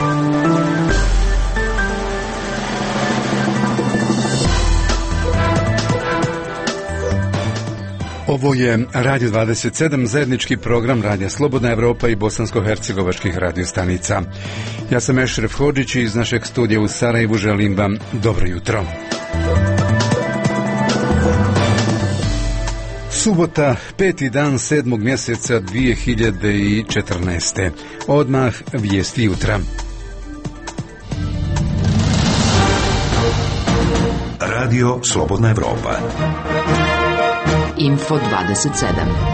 Ovo je Radio 27, zajednički program Radija Slobodna Evropa i bosansko-hercegovačkih radiostanica. Ja sam Ešref Hodžić i iz našeg studija u Sarajevu želim vam dobro jutro. Subota, 5. dan 7. mjeseca 2014. Odmah vijesti jutra. Radio Slobodna Evropa. Info 27.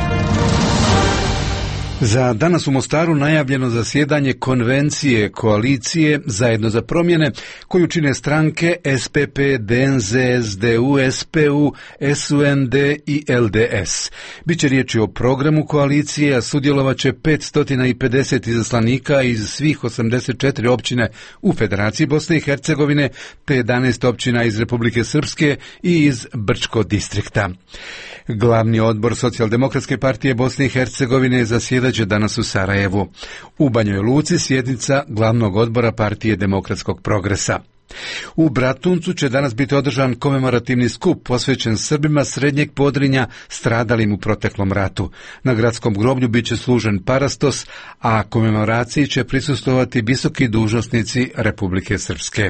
Za danas u Mostaru najavljeno zasjedanje konvencije koalicije Zajedno za promjene koju čine stranke SPP, DNZ, SDU, SPU, SUND i LDS. Biće riječi o programu koalicije, a sudjelovat će 550 izaslanika iz svih 84 općine u Federaciji Bosne i Hercegovine te 11 općina iz Republike Srpske i iz Brčko distrikta. Glavni odbor Socijaldemokratske partije Bosne i Hercegovine zasjedaće danas u Sarajevu. U Banjoj Luci sjednica glavnog odbora partije Demokratskog progresa. U Bratuncu će danas biti održan komemorativni skup posvećen Srbima Srednjeg Podrinja stradalim u proteklom ratu. Na gradskom groblju bit će služen parastos, a komemoraciji će prisustvovati visoki dužnosnici Republike Srpske.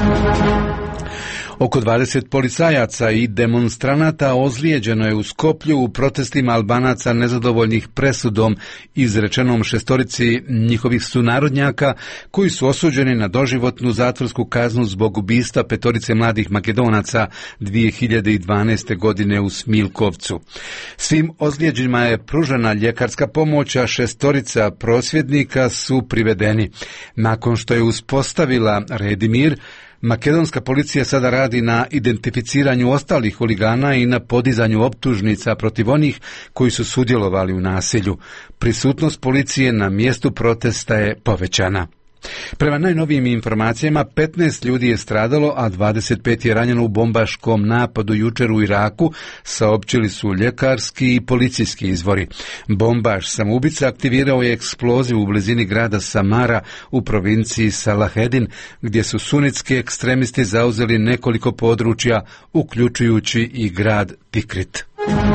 Oko 20 policajaca i demonstranata ozlijeđeno je u Skoplju u protestima Albanaca nezadovoljnih presudom izrečenom 6 njihovih sunarodnjaka koji su osuđeni na doživotnu zatvorsku kaznu zbog ubistva 5 mladih Makedonaca 2012. godine u Smilkovcu. Svim ozlijeđenima je pružena ljekarska pomoć, a 6 prosvjednika su privedeni. Nakon što je uspostavila red i mir, makedonska policija sada radi na identificiranju ostalih huligana i na podizanju optužnica protiv onih koji su sudjelovali u nasilju. Prisutnost policije na mjestu protesta je povećana. Prema najnovijim informacijama 15 ljudi je stradalo, a 25 je ranjeno u bombaškom napadu jučer u Iraku, saopćili su ljekarski i policijski izvori. Bombaš samoubica aktivirao je eksploziv u blizini grada Samara u provinciji Salahedin, gdje su sunitski ekstremisti zauzeli nekoliko područja, uključujući i grad Tikrit.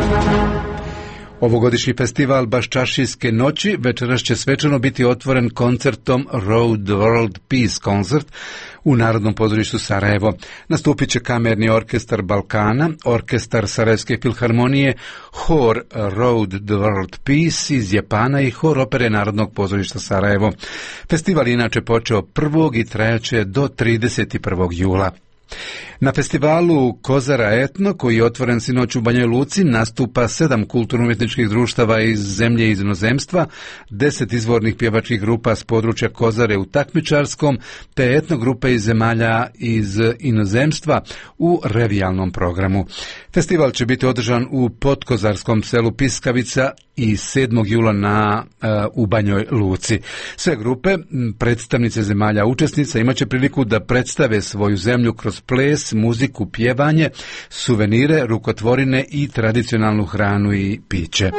Ovogodišnji festival Baščašijske noći večeras će svečano biti otvoren koncertom Road World Peace Concert u Narodnom pozorištu Sarajevo. Nastupit će kamerni orkestar Balkana, orkestar Sarajevske filharmonije, hor Road World Peace iz Japana i hor opere Narodnog pozorišta Sarajevo. Festival je inače počeo 1. i trajaće do 31. jula. Na festivalu Kozara Etno, koji je otvoren sinoć u Banjoj Luci, nastupa 7 kulturno-umjetničkih društava iz zemlje i iz inozemstva, 10 izvornih pjevačkih grupa s područja Kozare u takmičarskom, te etno grupe iz zemalja iz inozemstva u revijalnom programu. Festival će biti održan u podkozarskom selu Piskavica i 7. jula u Banjoj Luci. Sve grupe, predstavnice zemalja učesnica, imat će priliku da predstave svoju zemlju kroz ples, muziku, pjevanje, suvenire, rukotvorine i tradicionalnu hranu i piće.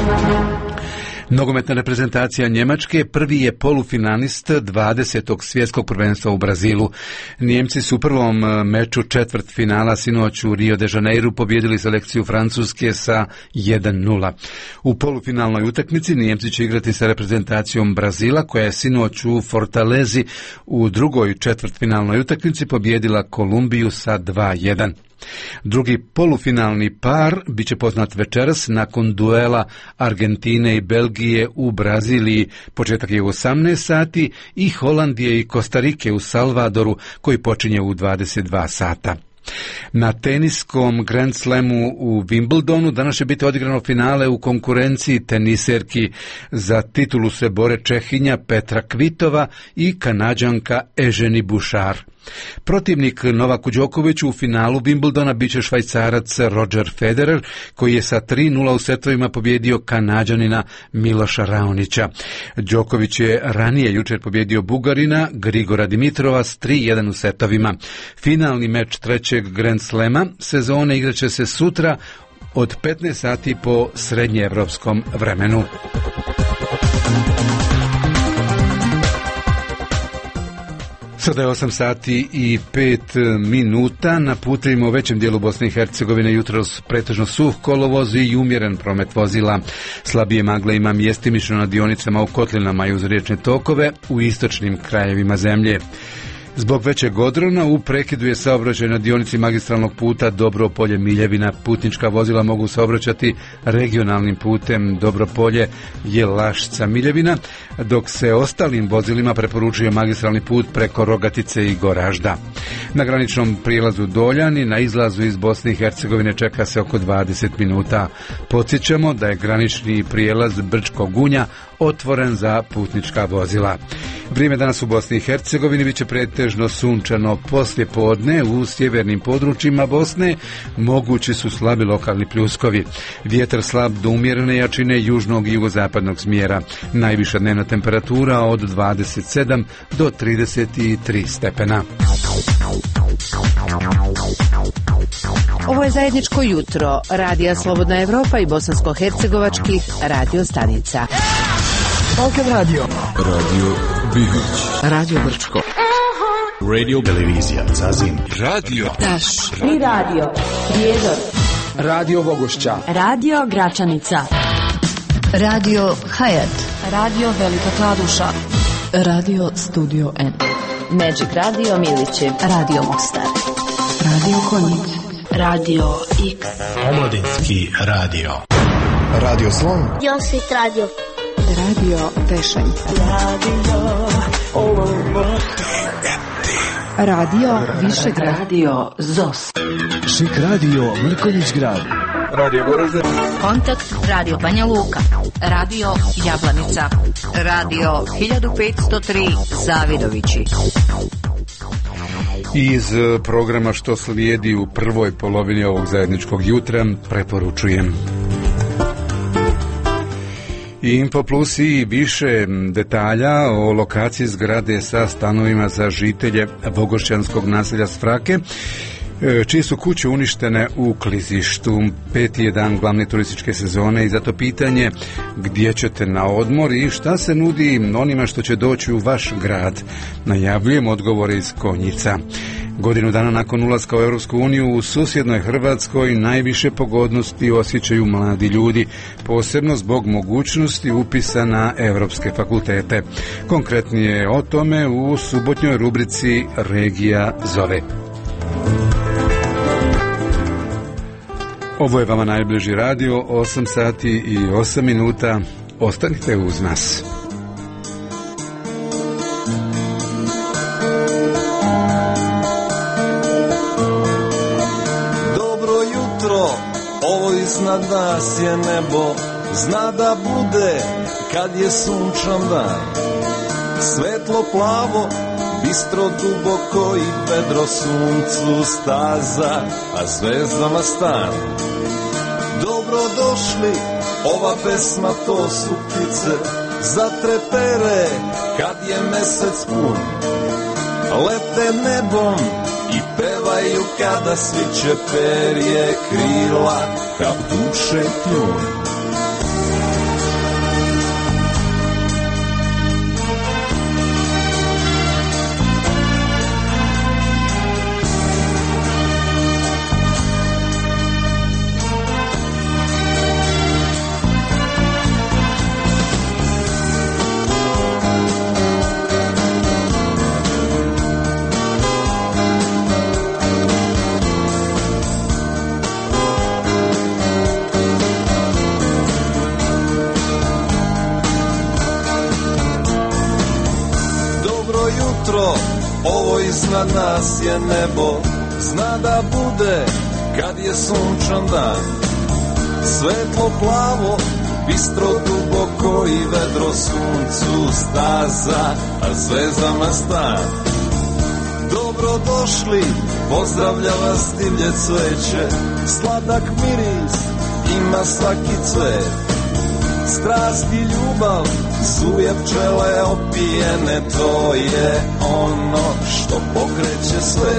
Nogometna reprezentacija Njemačke prvi je polufinalist 20. svjetskog prvenstva u Brazilu. Njemci su u prvom meču četvrtfinala sinoć u Rio de Janeiru pobijedili selekciju Francuske sa 1:0. U polufinalnoj utakmici Njemci će igrati sa reprezentacijom Brazila, koja je sinoć u Fortalezi u drugoj četvrtfinalnoj utakmici pobijedila Kolumbiju sa 2:1. Drugi polufinalni par biće poznat večeras nakon duela Argentine i Belgije u Braziliji, početak je u 18 sati, i Holandije i Kostarike u Salvadoru, koji počinje u 22 sata. Na teniskom Grand Slamu u Wimbledonu danas će biti odigrano finale u konkurenciji teniserki. Za titulu se bore Čehinja Petra Kvitova i Kanađanka Eženi Bušar. Protivnik Novaku Đokoviću u finalu Wimbledona biće Švajcarac Roger Federer, koji je sa 3:0 u setovima pobjedio Kanađanina Miloša Raonića. Đoković je ranije jučer pobjedio Bugarina Grigora Dimitrova s 3:1 u setovima. Finalni meč trećeg Grand Slema sezone igraće se sutra od 15 sati po srednjeevropskom vremenu. Sada je 8 sati i 5 minuta. Na putevima u većem dijelu Bosne i Hercegovine jutros pretežno suh kolovoz i umjeren promet vozila. Slabije magle ima mjestimično na dionicama u kotlinama i uz riječne tokove u istočnim krajevima zemlje. Zbog većeg odrona u prekidu je saobraćaj na dionici magistralnog puta Dobropolje Miljevina. Putnička vozila mogu saobraćati regionalnim putem Dobropolje Jelašca Miljevina, dok se ostalim vozilima preporučuje magistralni put preko Rogatice i Goražda. Na graničnom prijelazu Doljani na izlazu iz Bosne i Hercegovine čeka se oko 20 minuta. Podsjećamo da je granični prijelaz Brčko Gunja otvoren za putnička vozila. Vrijeme danas u Bosni i Hercegovini biće pretežno sunčano. Poslije podne u sjevernim područjima Bosne mogući su slabi lokalni pljuskovi. Vjetar slab do umjerene jačine južnog i jugozapadnog smjera. Najviša dnevna temperatura od 27 do 33 stepena. Ovo je zajedničko jutro Radija Slobodna Evropa i bosansko-hercegovačkih radio stanica. Balkan Radio, Radio Bihoć, Radio Brčko, Radio Televizija Zazin, Radio Taš i Radio Prijedor, Radio Vogošća, Radio Gračanica, Radio Hayat, Radio Velika Kladuša, Radio Studio N, Magic Radio Milići, Radio Mostar, Radio Konjic, Radio X, Omladinski radio, Radio Slon, Josit Radio, Radio Tešanj, Radio Višegrad, Radio ZOS, Šik Radio Mrkonjić Grad, Radio Goražde, Kontakt Radio Banja Luka, Radio Jablanica, Radio 1503 Zavidovići. Iz programa što slijedi u prvoj polovini ovog zajedničkog jutra preporučujem Info Plus i više detalja o lokaciji zgrade sa stanovima za žitelje Vogošćanskog naselja Svrake, čije su kuće uništene u klizištu. 5. je dan glavne turističke sezone i zato pitanje gdje ćete na odmor i šta se nudi onima što će doći u vaš grad. Najavljujem odgovore iz Konjica. Godinu dana nakon ulaska u Europsku uniju u susjednoj Hrvatskoj najviše pogodnosti osjećaju mladi ljudi, posebno zbog mogućnosti upisa na europske fakultete. Konkretnije o tome u subotnjoj rubrici Regija zove. Ovo je vama najbliži radio, 8 sati i 8 minuta. Ostanite uz nas. Dobro jutro, ovo iznad nas je nebo, zna da bude kad je sunčan dan. Svetlo plavo, bistro duboko i vedro, suncu staza, a zvezdama stan. Dobro došli, ova pesma to su ptice, zatrepere kad je mesec pun. Lete nebom i pevaju kada sviće perje krila, kao duše kljun. Ovo iznad nas je nebo, zna da bude kad je sunčan dan. Svetlo plavo, bistro duboko i vedro, suncu staza, a zvezdama stan. Dobro došli, pozdravlja vas divlje cveće, sladak miris ima svaki cvet. Strast i ljubav, zuje pčele opijene, to je ono što pokreće svet.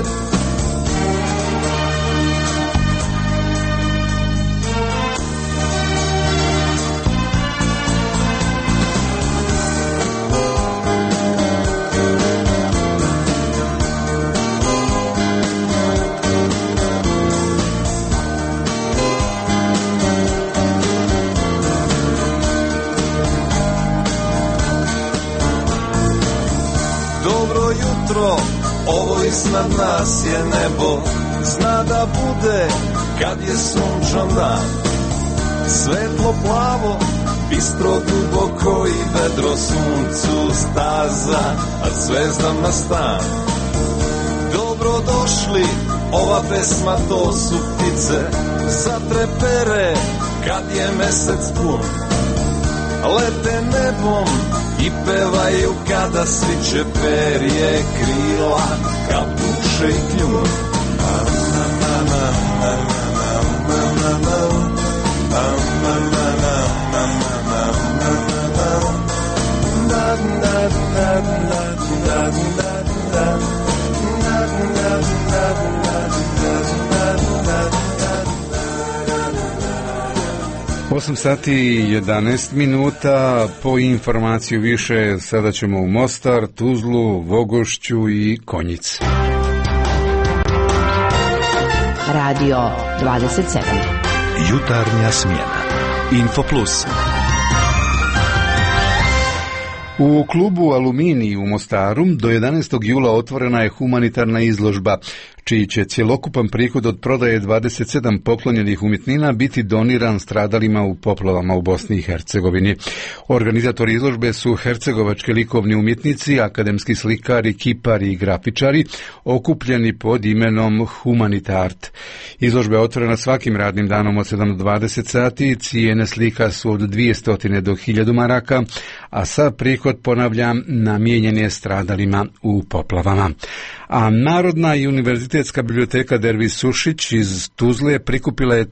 jutro, ovo iznad nas je nebo. Zna da bude kad je sunčan dan, svetlo plavo, bistro duboko i vedro, suncu staza, a zvezdama stan. Dobro došli, ova pesma to su ptice, zatrepere kad je mesec pun. Lete nebom i pevaju kada sviće perje krila, kad duše i kljun. Osam sati i 11 minuta. Po informaciju više sada ćemo u Mostar, Tuzlu, Vogošću i Konjic. Radio 27. Jutarnja smjena. Info Plus. U klubu Aluminij u Mostaru do 11. jula otvorena je humanitarna izložba, čiji će cjelokupan prihod od prodaje 27 poklonjenih umjetnina biti doniran stradalima u poplavama u Bosni i Hercegovini. Organizatori izložbe su hercegovački likovni umjetnici, akademski slikari, kipari i grafičari, okupljeni pod imenom Humanitart. Izložba je otvorena svakim radnim danom od 7 do 20 sati, cijene slika su od 200 do 1000 maraka, a sav prihod, ponavljam, namijenjen je stradalima u poplavama. A Narodna i univerzitetska biblioteka Dervis Sušić iz Tuzle prikupila je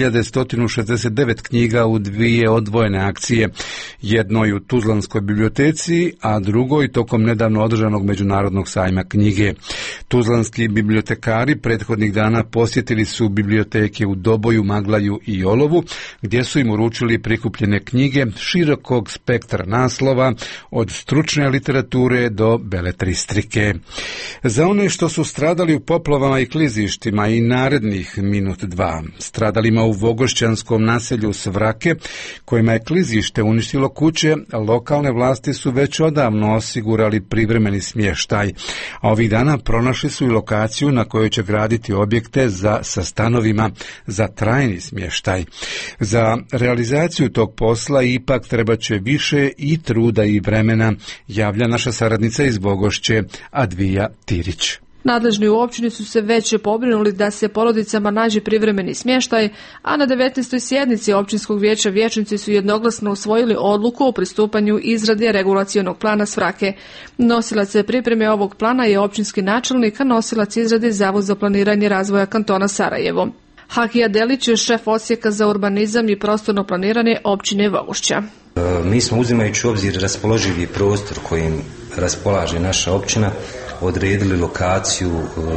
3169 knjiga u dvije odvojene akcije, jednoj u Tuzlanskoj biblioteci, a drugoj tokom nedavno održanog Međunarodnog sajma knjige. Tuzlanski bibliotekari prethodnih dana posjetili su biblioteke u Doboju, Maglaju i Olovu, gdje su im uručili prikupljene knjige širokog spektra naslova, od stručne literature do beletristrike. Za one što su stradali u poplavama i klizištima i narednih minut dva, stradalima u vogošćanskom naselju Svrake, kojima je klizište uništilo kuće, lokalne vlasti su već odavno osigurali privremeni smještaj, a ovih dana pronašli su i lokaciju na kojoj će graditi objekte sa stanovima za trajni smještaj. Za realizaciju tog posla ipak treba će više i truda i vremena, javlja naša saradnica iz Vogošće, Advija Tirić. Nadležni u općini su se već pobrinuli da se porodicama nađe privremeni smještaj, a na 19. sjednici općinskog vijeća vijećnici su jednoglasno usvojili odluku o pristupanju izrade regulacionog plana Svrake. Nosilac pripreme ovog plana je općinski načelnik, a nosilac izrade Zavod za planiranje razvoja kantona Sarajevo. Hakija Delić je šef odsjeka za urbanizam i prostorno planiranje općine Vogošća. Mi smo, uzimajući u obzir raspoloživi prostor kojim raspolaže naša općina, odredili lokaciju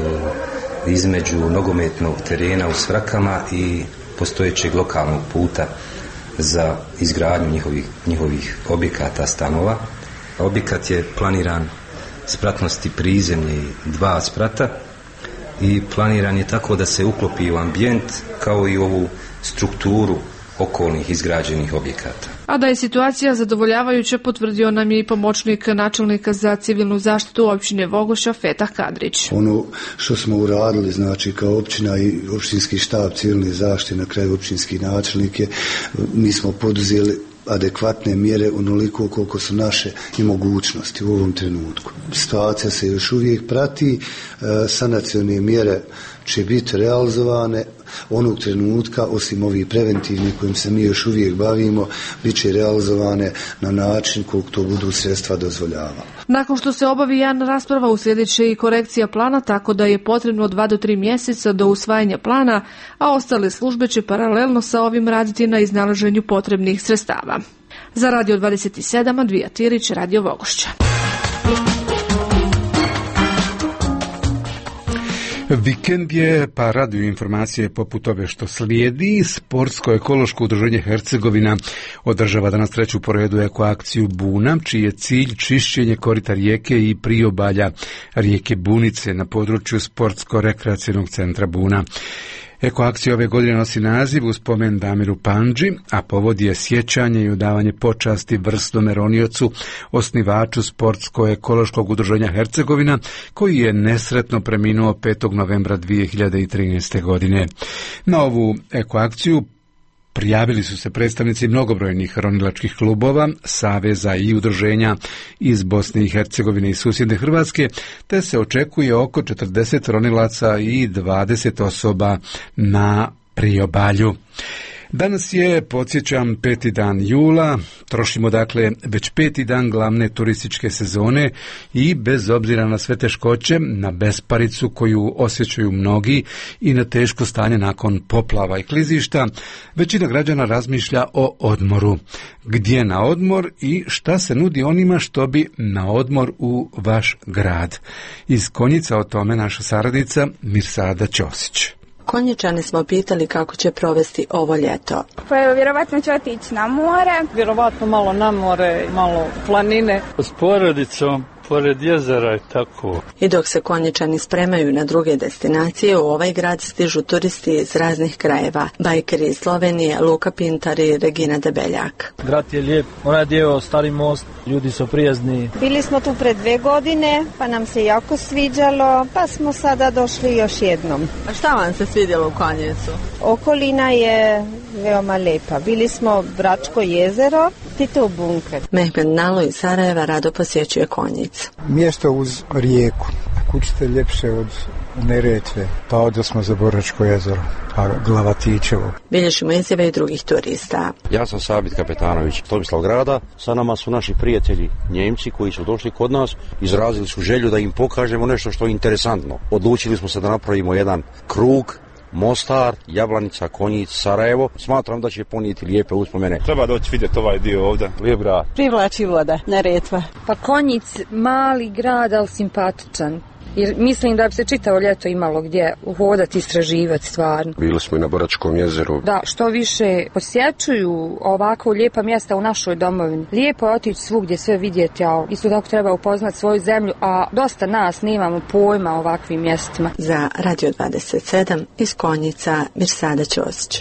između nogometnog terena u Svrakama i postojećeg lokalnog puta za izgradnju njihovih objekata, stanova. Objekat je planiran spratnosti prizemlje i 2 sprata i planiran je tako da se uklopi u ambijent kao i ovu strukturu okolnih izgrađenih objekata. A da je situacija zadovoljavajuća potvrdio nam je i pomoćnik načelnika za civilnu zaštitu općine Vogošća Fetah Kadrić. Ono što smo uradili, znači kao općina i općinski štab civilne zaštite, na kraju općinski načelnik je, mi smo poduzeli adekvatne mjere onoliko koliko su naše i mogućnosti u ovom trenutku. Situacija se još uvijek prati, sanacione mjere će biti realizovane onog trenutka, osim ovih preventivnih kojim se mi još uvijek bavimo, bit će realizovane na način koliko to budu sredstva dozvoljava. Nakon što se obavi javna rasprava, uslijedit će i korekcija plana, tako da je potrebno 2 do 3 mjeseca do usvajanja plana, a ostale službe će paralelno sa ovim raditi na iznalaženju potrebnih sredstava. Za Radio 27, Advija Tirić, Radio Vogošća. Vikend je, pa raduju informacije poput ove što slijedi. Sportsko-ekološko udruženje Hercegovina održava danas 3. po redu ekoakciju Buna, čiji je cilj čišćenje korita rijeke i priobalja rijeke Bunice na području sportsko-rekreacionog centra Buna. Ekoakcija ove godine nosi naziv u spomen Damiru Pandži, a povod je sjećanje i udavanje počasti vrsnom roniocu, osnivaču sportsko-ekološkog udruženja Hercegovina, koji je nesretno preminuo 5. novembra 2013. godine. Na ovu ekoakciju prijavili su se predstavnici mnogobrojnih ronilačkih klubova, saveza i udruženja iz Bosne i Hercegovine i susjedne Hrvatske, te se očekuje oko 40 ronilaca i 20 osoba na priobalju. Danas je, podsjećam, 5. dan jula, trošimo dakle već 5. dan glavne turističke sezone i bez obzira na sve teškoće, na besparicu koju osjećaju mnogi i na teško stanje nakon poplava i klizišta, većina građana razmišlja o odmoru. Gdje na odmor i šta se nudi onima što bi na odmor u vaš grad? Iz Konjica o tome naša saradnica Mirsada Ćosić. Konjičani smo pitali kako će provesti ovo ljeto. Pa evo, vjerovatno će otići na more. Vjerovatno malo na more, malo planine. S porodicom, pored jezera i tako. I dok se Konjičani spremaju na druge destinacije, u ovaj grad stižu turisti iz raznih krajeva. Bajkeri iz Slovenije, Luka Pintar i Regina Debeljak. Grad je lijep, onaj dio stari most, ljudi su prijazni. Bili smo tu pred 2 godine, pa nam se jako sviđalo, pa smo sada došli još jednom. A šta vam se svidjelo u Konjicu? Okolina je veoma lepa. Bili smo Bračko jezero, Titov bunker. Mehmed Nalo iz Sarajeva rado posjećuje Konjic. Mjesto uz rijeku. Kućite ljepše od Neretve, pa ovdje smo za Boračko jezero, a Glavatićevo. Bilježimo izjave i drugih turista. Ja sam Sabit Kapetanović, Tomislav grada. Sa nama su naši prijatelji Njemci koji su došli kod nas, izrazili su želju da im pokažemo nešto što je interesantno. Odlučili smo se da napravimo jedan krug Mostar, Jablanica, Konjic, Sarajevo. Smatram da će ponijeti lijepe uspomene. Treba doći vidjeti ovaj dio ovdje. Lijep grad. Privlači voda, Neretva. Pa Konjic, mali grad, ali simpatičan. Jer mislim da bi se čitavo ljeto imalo gdje uhodati, istraživati stvarno. Bili smo i na Boračkom jezeru. Da, što više posjećuju ovako lijepa mjesta u našoj domovini. Lijepo je otići svugdje, sve vidjeti, a isto tako treba upoznati svoju zemlju, a dosta nas nemamo pojma o ovakvim mjestima. Za Radio 27 iz Konjica, Mirsada Ćosić.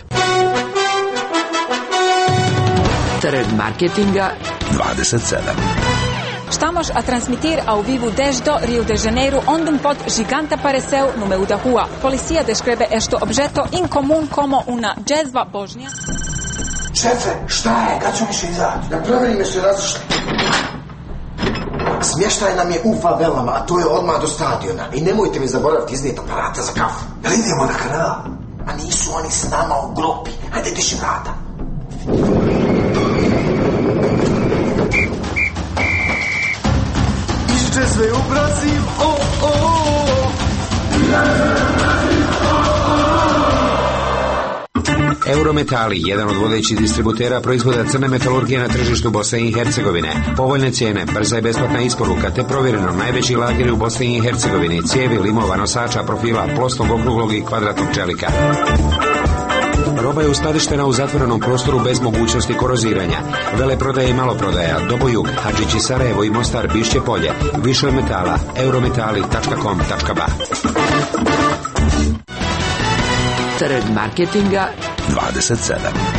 Trg marketinga 27. Estamos a transmitir ao vivo desde Rio de Janeiro, onde pod gigante apareceu no meio da rua. Policia descreve este objeto incomum como una jezva božnja. Šefe, šta je? Kad ću više izaći? Da proverime se različite. Smještaj nam je u favelama, a to je odmah do stadiona. I nemojte mi zaboraviti iznijeti aparata za kafu. Jel idemo na kanal? A nisu oni s nama u grupi. Hajde, diši vrata. Iđe sve u Brazil, Eurometali, jedan od vodećih distributera proizvoda crne metalurgije na tržištu Bosne i Hercegovine. Povoljne cijene, brza i besplatna isporuka, te provjereno najveći lageri u Bosni i Hercegovini, cijevi, limova, nosača, profila, plosnog, okruglog i kvadratnog čelika. Roba je uskladištena u zatvorenom prostoru bez mogućnosti koroziranja. Veleprodaja i maloprodaja, Dobojug, Hadžići, Sarajevo i Mostar, Bišće polje. Više od metala, eurometali.com.ba. Trg marketinga 27.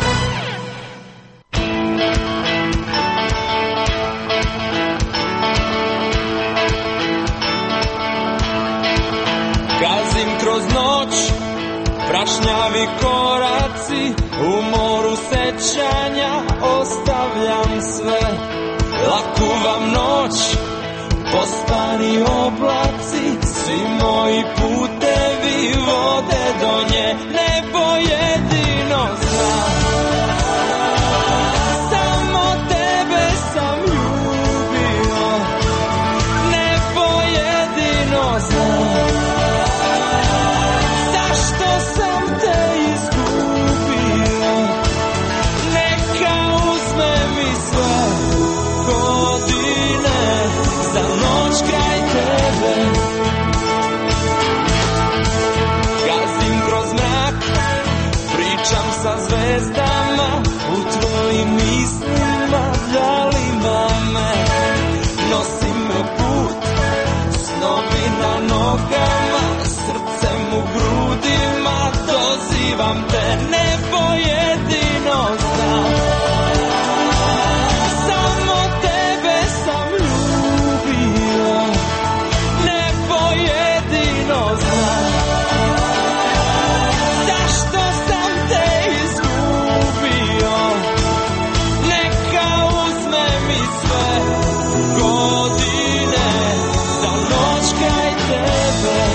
Gazim kroz noć, prašnjavi koraci, u moru sećanja ostavljam sve. Laku vam noć, postani oblaci, svi moji putevi vode do nje, nebo jedino zna. Samo tebe sam ljubio, nebo jedino zna. Zašto sam te izgubio, neka uzme mi sve godine, za noć kraj tebe. Gazim kroz mrak, pričam sa zvezdama. dozivam te, nebo jedino zna. Samo tebe sam ljubio, nebo jedino zna. Zašto sam te izgubio, neka uzme mi sve godine za noć kraj tebe.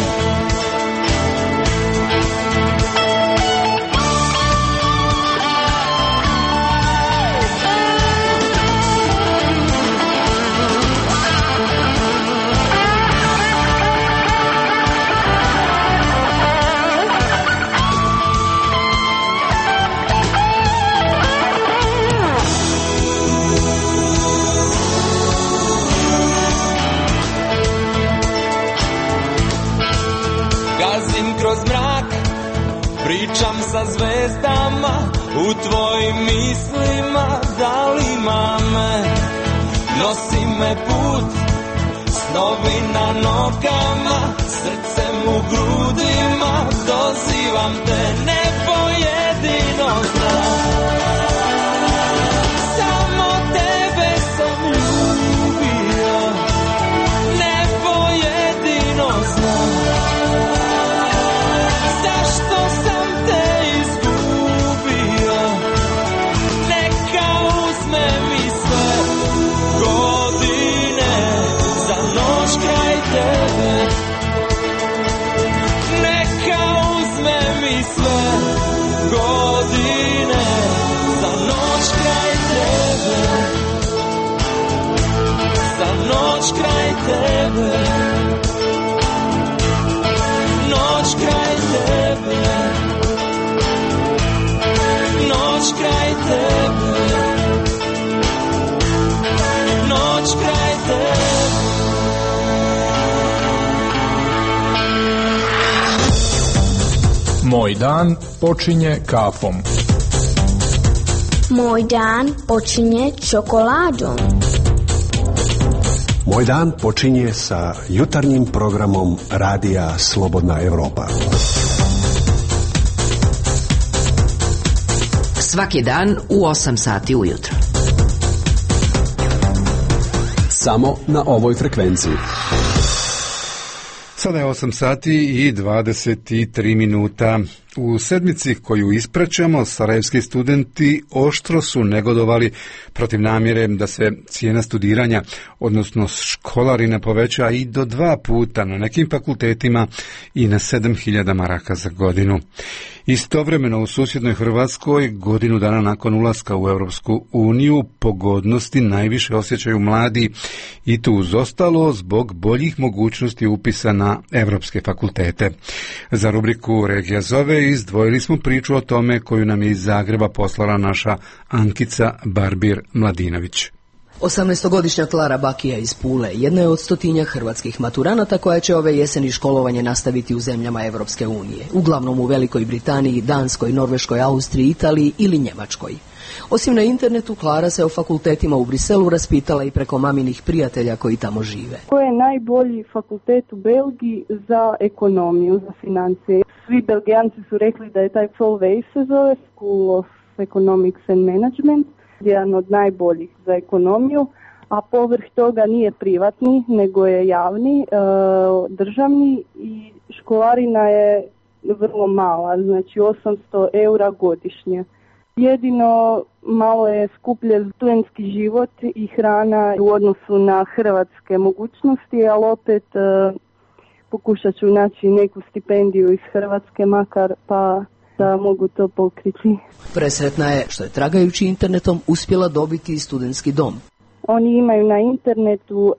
Gazim kroz mrak, pričam sa zvezdama, u tvojim mislima dalima me. Nosi me put, snovi na nogama, srcem u grudima, dozivam te, nebo jedino zna. Samo tebe sam ljubio, nebo jedino zna. Zašto sam te izgubio, neka uzme mi sve godine za noć kraj tebe. Neka uzme mi sve godine za noć kraj tebe. Za noć kraj tebe. Noć kraj tebe. Noć kraj tebe. Noć kraj tebe. Moj dan počinje kafom. Moj dan počinje čokoladom. Moj dan počinje sa jutarnjim programom Radija Slobodna Evropa. Svaki dan u 8 sati ujutro. Samo na ovoj frekvenciji. Sada je 8 sati i 23 minuta. U sedmici koju ispraćamo, sarajevski studenti oštro su negodovali protiv namjere da se cijena studiranja, odnosno školarina, poveća i do 2 puta na nekim fakultetima i na 7.000 maraka za godinu. Istovremeno u susjednoj Hrvatskoj, godinu dana nakon ulaska u Europsku uniju, pogodnosti najviše osjećaju mladi i tu uz ostalo zbog boljih mogućnosti upisa na europske fakultete. Za rubriku Regija zove izdvojili smo priču o tome koju nam je iz Zagreba poslala naša Ankica Barbir-Mladinović. 18-godišnja Klara Bakija iz Pule jedna je od 100 hrvatskih maturanata koja će ove jeseni školovanje nastaviti u zemljama Evropske unije, uglavnom u Velikoj Britaniji, Danskoj, Norveškoj, Austriji, Italiji ili Njemačkoj. Osim na internetu, Klara se o fakultetima u Briselu raspitala i preko maminih prijatelja koji tamo žive. Koji je najbolji fakultet u Belgiji za ekonomiju, za financije? Svi Belgijanci su rekli da je taj Solvay se zove, School of Economics and Management, jedan od najboljih za ekonomiju, a povrh toga nije privatni, nego je javni, državni i školarina je vrlo mala, znači 800 eura godišnje. Jedino malo je skuplje studentski život i hrana u odnosu na hrvatske mogućnosti, ali opet pokušat ću naći neku stipendiju iz Hrvatske makar pa da mogu to pokriti. Presretna je što je tragajući internetom uspjela dobiti studentski dom. Oni imaju na internetu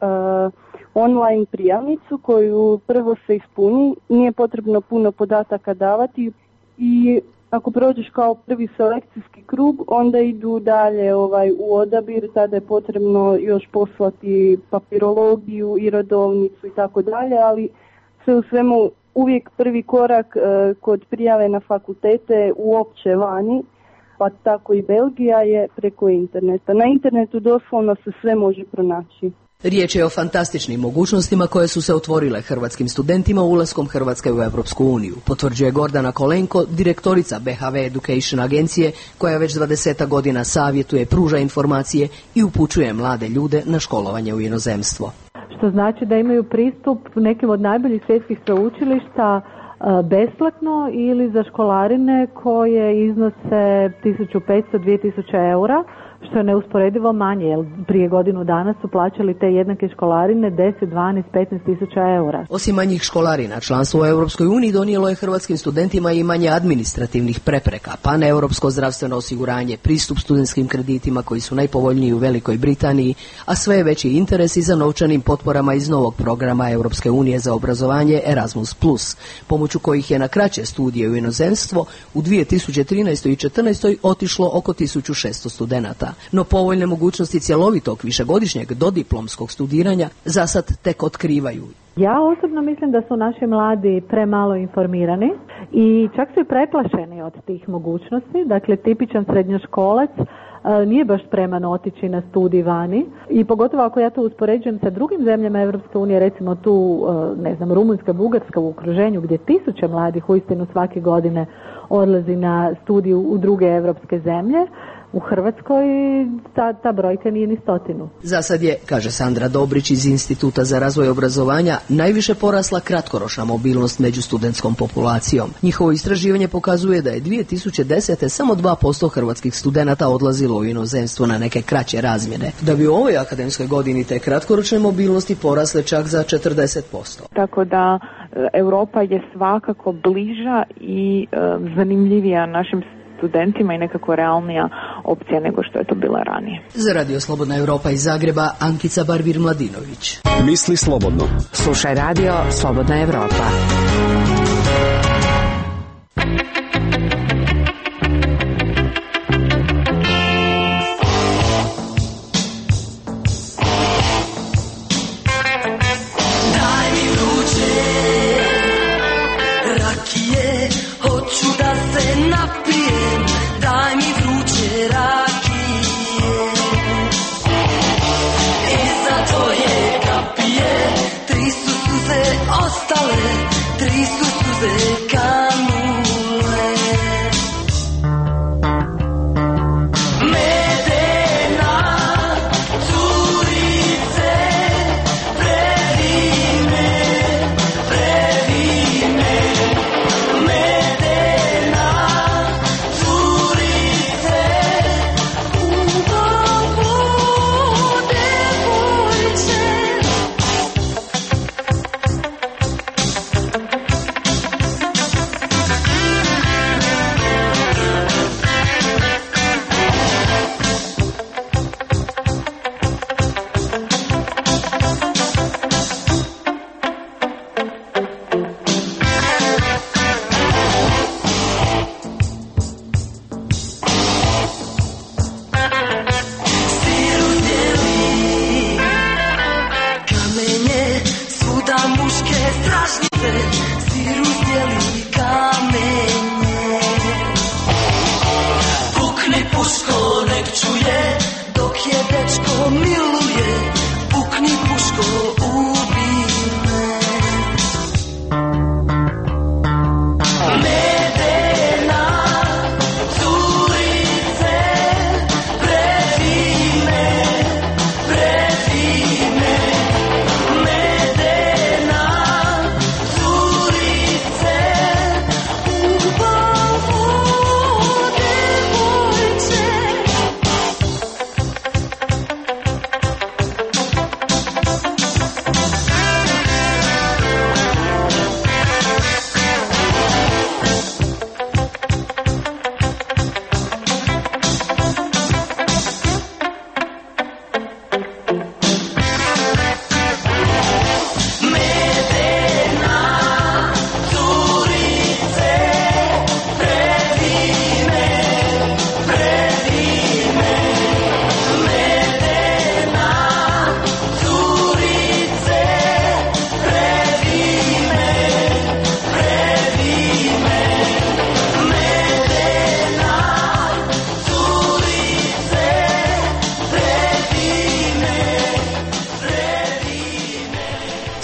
online prijavnicu koju prvo se ispuni, nije potrebno puno podataka davati i ako prođeš kao prvi selekcijski krug, onda idu dalje u odabir, tada je potrebno još poslati papirologiju i rodovnicu i tako dalje, ali sve u svemu uvijek prvi korak kod prijave na fakultete uopće vani pa tako i Belgija je preko interneta. Na internetu doslovno se sve može pronaći. Riječ je o fantastičnim mogućnostima koje su se otvorile hrvatskim studentima ulaskom Hrvatske u Europsku uniju, potvrđuje Gordana Kolenko, direktorica BHV Education agencije, koja već 20 godina savjetuje, pruža informacije i upućuje mlade ljude na školovanje u inozemstvo. Što znači da imaju pristup nekim od najboljih svjetskih sveučilišta besplatno ili za školarine koje iznose 1500-2000 eura, što je neusporedivo manje, jer prije godinu dana su plaćali te jednake školarine 10, 12, 15 tisuća eura. Osim manjih školarina, članstvo u Europskoj uniji donijelo je hrvatskim studentima i manje administrativnih prepreka, paneuropsko zdravstveno osiguranje, pristup studentskim kreditima koji su najpovoljniji u Velikoj Britaniji, a sve je veći interes i za novčanim potporama iz novog programa Europske unije za obrazovanje Erasmus+, pomoću kojih je na kraće studije u inozemstvo u 2013. i 2014. otišlo oko 1600 studenata. No povoljne mogućnosti cjelovitog višegodišnjeg dodiplomskog studiranja za sad tek otkrivaju. Ja osobno mislim da su naši mladi premalo informirani i čak su i preplašeni od tih mogućnosti. Dakle, tipičan srednjoškolac nije baš spreman otići na studij vani i pogotovo ako ja to uspoređujem sa drugim zemljama Europske unije, recimo tu, Rumunjska, Bugarska u okruženju gdje tisuće mladih uistinu svake godine odlazi na studiju u druge europske zemlje. U Hrvatskoj ta brojka nije ni 100. Za sad je, kaže Sandra Dobrić iz Instituta za razvoj obrazovanja, najviše porasla kratkoročna mobilnost među studentskom populacijom. Njihovo istraživanje pokazuje da je 2010. samo 2% hrvatskih studenata odlazilo u inozemstvo na neke kraće razmjene, da bi u ovoj akademskoj godini te kratkoročne mobilnosti porasle čak za 40%. Tako da Europa je svakako bliža i zanimljivija našim studentima i nekako realnija opcija nego što je to bila ranije. Za Radio Slobodna Europa iz Zagreba, Ankica Barbir-Mladinović. Misli slobodno. Slušaj Radio Slobodna Europa.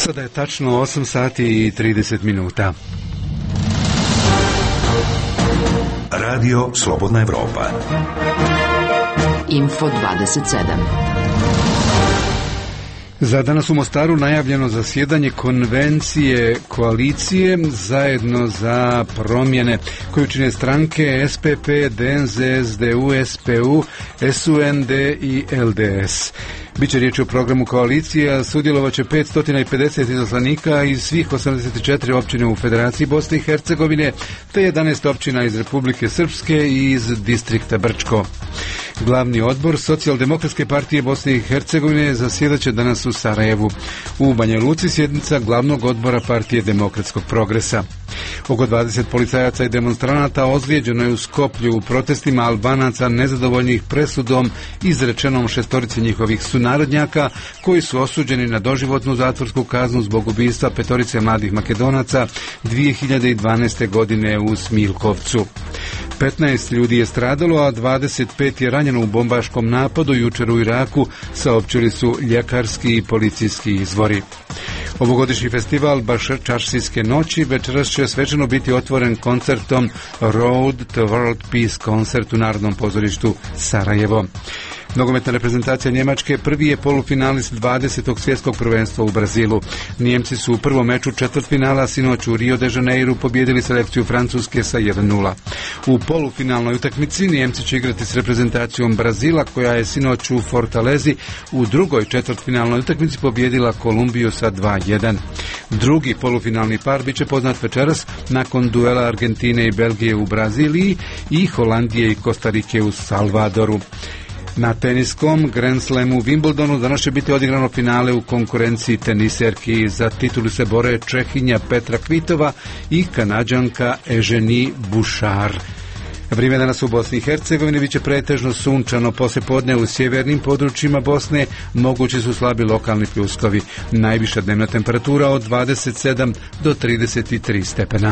Sada je tačno 8 sati i 30 minuta. Radio Slobodna Evropa. Info 27. Za danas u Mostaru najavljeno zasjedanje konvencije koalicije zajedno za promjene koju čine stranke SPP, DNZ, SDU, SPU, SUND i LDS. Biće riječ o programu koalicije, a sudjelovat će 550 izaslanika iz svih 84 općine u Federaciji Bosne i Hercegovine, te 11 općina iz Republike Srpske i iz distrikta Brčko. Glavni odbor Socijaldemokratske partije Bosne i Hercegovine zasjedat će danas u Sarajevu. U Banja Luci sjednica glavnog odbora partije Demokratskog progresa. Oko 20 policajaca i demonstranata ozlijeđeno je u Skoplju u protestima Albanaca nezadovoljnih presudom izrečenom 6 njihovih sunarodnjaka koji su osuđeni na doživotnu zatvorsku kaznu zbog ubistva 5 mladih Makedonaca 2012. godine u Smilkovcu. 15 ljudi je stradalo, a 25 je ranjeno u bombaškom napadu jučer u Iraku, saopćili su ljekarski i policijski izvori. Ovogodišnji festival Baščaršijske noći večeras će svečano biti otvoren koncertom Road to World Peace koncert u Narodnom pozorištu Sarajevo. Nogometna reprezentacija Njemačke prvi je polufinalist 20. svjetskog prvenstva u Brazilu. Nijemci su u prvom meču četvrtfinala sinoć u Rio de Janeiru pobijedili selekciju Francuske sa 1:0. U polufinalnoj utakmici Nijemci će igrati s reprezentacijom Brazila koja je sinoć u Fortalezi u drugoj četvrtfinalnoj utakmici pobijedila Kolumbiju sa 2:1. Drugi polufinalni par biće poznat večeras nakon duela Argentine i Belgije u Braziliji i Holandije i Kostarike u Salvadoru. Na teniskom Grand Slamu u Wimbledonu danas će biti odigrano finale u konkurenciji teniserki. Za titulu se bore Čehinja Petra Kvitova i Kanađanka Eženi Bušar. Vrijeme danas u Bosni i Hercegovini biće pretežno sunčano, poslijepodne u sjevernim područjima Bosne mogući su slabi lokalni pljuskovi. Najviša dnevna temperatura od 27 do 33 stepena.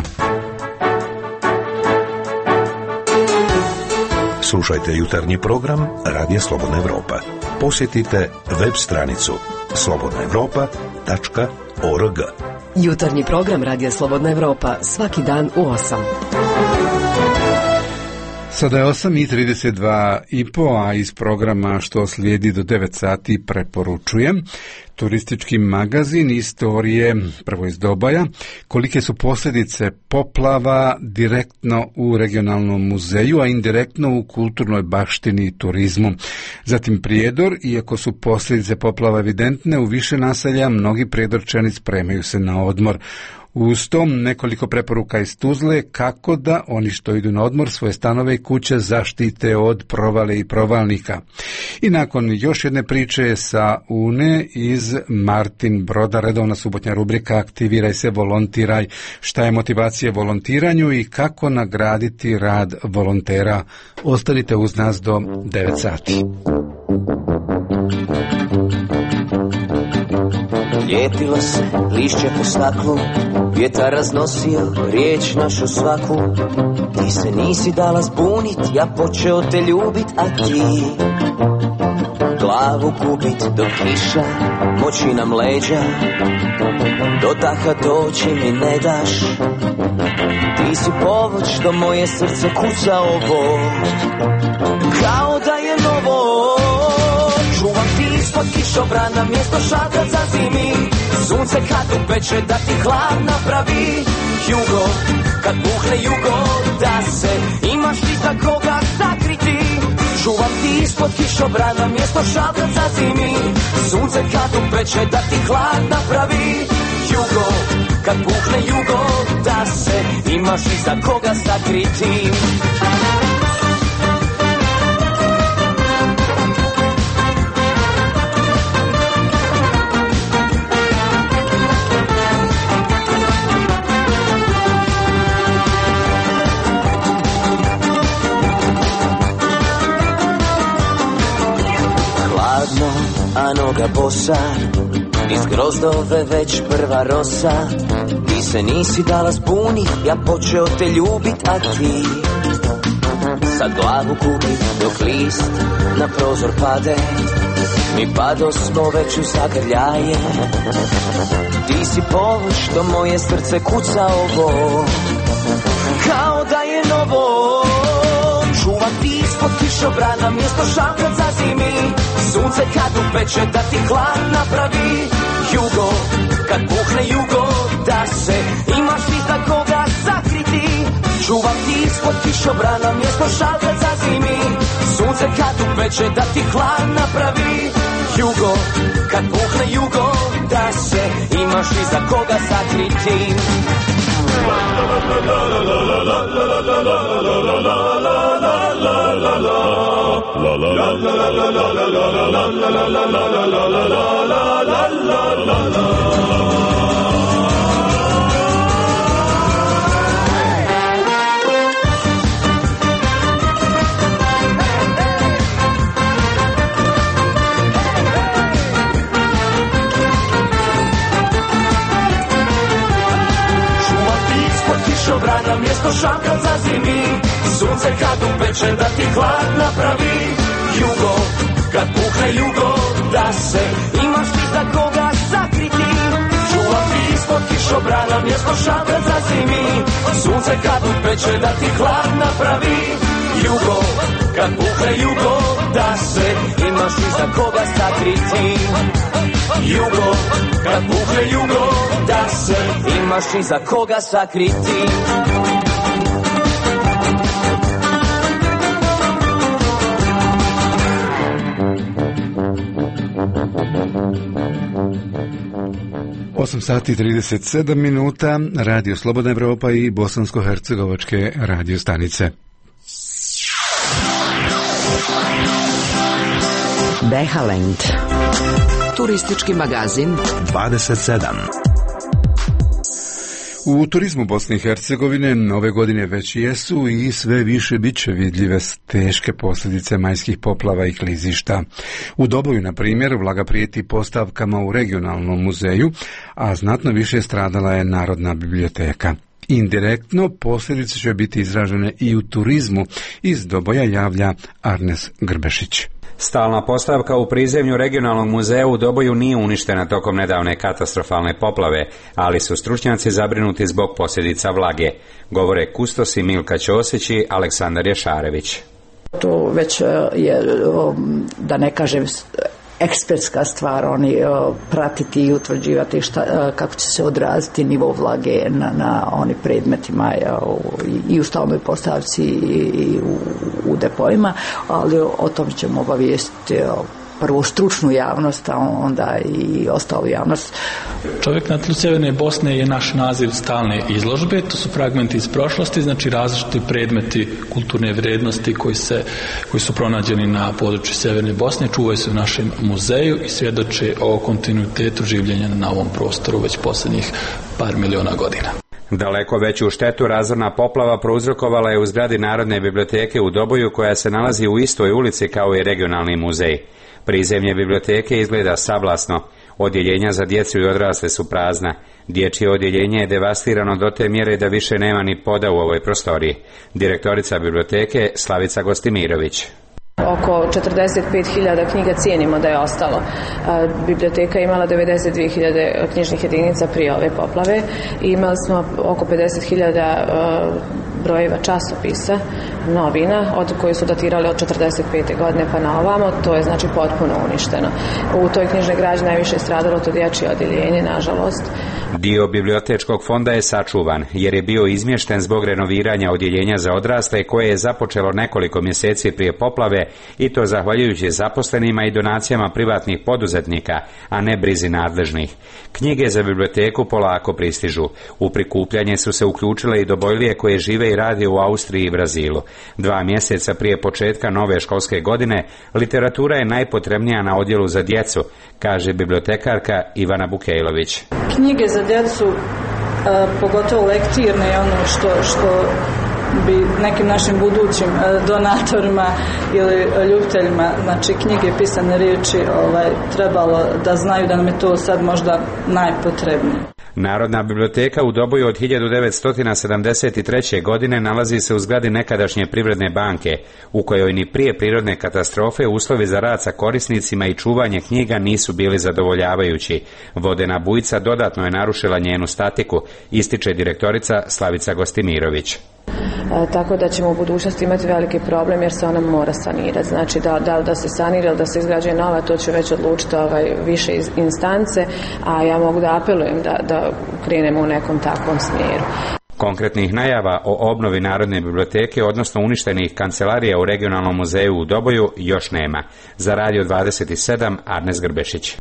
Slušajte jutarnji program Radija Slobodna Evropa. Posjetite web stranicu slobodnaevropa.org. Jutarnji program Radija Slobodna Evropa svaki dan u 8. Sada je 8:32, a iz programa što slijedi do 9 sati preporučujem turistički magazin Istorije, prvo iz Dobaja, kolike su posljedice poplava direktno u regionalnom muzeju, a indirektno u kulturnoj baštini i turizmu. Zatim Prijedor, iako su posljedice poplava evidentne u više naselja, mnogi prijedorčani spremaju se na odmor. Uz to nekoliko preporuka iz Tuzle kako da oni što idu na odmor svoje stanove i kuće zaštite od provale i provalnika. I nakon još jedne priče sa Une iz Martin Broda, redovna subotnja rubrika Aktiviraj se, volontiraj, šta je motivacija volontiranju i kako nagraditi rad volontera. Ostanite uz nas do 9 sati. Lijepilo se lišće po staklu, vjetar raznosio riječ našu svaku. Ti se nisi dala zbunit, ja počeo te ljubit, a ti glavu kupit do kiša, moći nam leđa, do daha doći mi ne daš. Ti si povod što moje srce kuca ovo, kao da je novo. Čuvam ti ispod kišobrana mjesto šatora za zimi. Sunce kad upeče da ti hlad napravi. Jugo, kad buhne jugo, da se imaš ti za koga sakriti. Čuvam ti ispod kišobrana mjesto šatora za zimi. Sunce kad upeče da ti hlad napravi. Jugo, kad buhne jugo, da se imaš ti za koga sakriti. A noga bosa, iz grozdove već prva rosa. Ti se nisi dala zbunit, ja počeo te ljubit, a ti sad glavu kupit dok list na prozor pade. mi padosmo već u zagrljaje. Ti si povod što moje srce kuca ovo, kao da je novo. Čuvam ti ispod kišobrana mjesto šamka za zimi. Sunce kad upeče da ti hlad napravi. Jugo, kad puhne jugo, da se imaš ti za koga sakriti. Čuvam ti ispod kišobrana mjesto šalka za zimi. Sunce kad upeče da ti hlad napravi. Jugo, kad puhne jugo, da se imaš ti za koga sakriti. Kišobrana mjesto šamka za zimi. Sunce kad upeče da ti hlad napravi. Jugo, kad puhne jugo, da se imaš ti za koga sakriti. Čuvam ti ispod kišobrana mjesto šamka za zimi. Sunce kad upeče da ti hlad napravi. Jugo, kad puhne jugo, da se imaš ti za koga sakriti. Jugo, kad puhne jugo, da se imaš ti za koga sakriti. Osam sati i 37 minuta, Radio Slobodna Evropa i bosansko-hercegovačke radio stanice. Behalend. Turistički magazin 27. U turizmu Bosne i Hercegovine ove godine već jesu i sve više bit će vidljive teške posljedice majskih poplava i klizišta. U Doboju, na primjer, vlaga prijeti postavkama u regionalnom muzeju, a znatno više stradala je Narodna biblioteka. Indirektno posljedice će biti izražene i u turizmu. Iz Doboja javlja Arnes Grbešić. Stalna postavka u prizemlju regionalnog muzeja u Doboju nije uništena tokom nedavne katastrofalne poplave, ali su stručnjaci zabrinuti zbog posljedica vlage, govore kustosi Milka Ćosić i Aleksandar Ješarević. To već je, da ne kažem, ekspertska stvar, oni pratiti i utvrđivati kako će se odraziti nivo vlage na oni predmetima i u stalnoj postavci i u depojima, ali o tom ćemo obavijestiti prvo stručnu javnost, a onda i ostalu javnost. Čovjek na tlu Sjeverne Bosne je naš naziv stalne izložbe, to su fragmenti iz prošlosti, znači različiti predmeti kulturne vrijednosti koji su pronađeni na području Sjeverne Bosne, čuvaju se u našem muzeju i svjedoče o kontinuitetu življenja na ovom prostoru već posljednjih par miliona godina. Daleko veću štetu razorna poplava prouzrokovala je u zgradi Narodne biblioteke u Doboju, koja se nalazi u istoj ulici kao i regionalni muzej. Prizemlje biblioteke izgleda sablasno, odjeljenja za djecu i odrasle su prazna. Dječje odjeljenje je devastirano do te mjere da više nema ni poda u ovoj prostoriji. Direktorica biblioteke Slavica Gostimirović. Oko 45.000 knjiga cijenimo da je ostalo. Biblioteka je imala 92.000 knjižnih jedinica prije ove poplave i imali smo oko 50.000 brojeva časopisa, novina, od koje su datirali od 45. godine pa na ovamo, to je znači potpuno uništeno. U toj knjižnoj građi najviše je stradalo to dječje odjeljenje, nažalost. Dio bibliotečkog fonda je sačuvan, jer je bio izmješten zbog renoviranja odjeljenja za odrasle koje je započelo nekoliko mjeseci prije poplave, i to zahvaljujući zaposlenima i donacijama privatnih poduzetnika, a ne brizi nadležnih. Knjige za biblioteku polako pristižu. U prikupljanje su se uključile i Dobojlije koje žive i rade u Austriji i Brazilu. 2 mjeseca prije početka nove školske godine literatura je najpotrebnija na odjelu za djecu, kaže bibliotekarka Ivana Bukejlović. Knjige za djecu, pogotovo lektirne, ono što bi nekim našim budućim donatorima ili ljubiteljima, znači knjige pisane riječi, trebalo da znaju da nam je to sad možda najpotrebnije. Narodna biblioteka u Doboju od 1973. godine nalazi se u zgradi nekadašnje Privredne banke, u kojoj ni prije prirodne katastrofe uslovi za rad sa korisnicima i čuvanje knjiga nisu bili zadovoljavajući. Vodena bujica dodatno je narušila njenu statiku, ističe direktorica Slavica Gostimirović. Tako da ćemo u budućnosti imati veliki problem jer se ona mora sanirati. Znači da se sanira ili da se izgrađuje nova, to će već odlučiti više instance, a ja mogu da apelujem da krenemo u nekom takvom smjeru. Konkretnih najava o obnovi Narodne biblioteke, odnosno uništenih kancelarija u Regionalnom muzeju u Doboju, još nema. Za Radio 27, Arnes Grbešić.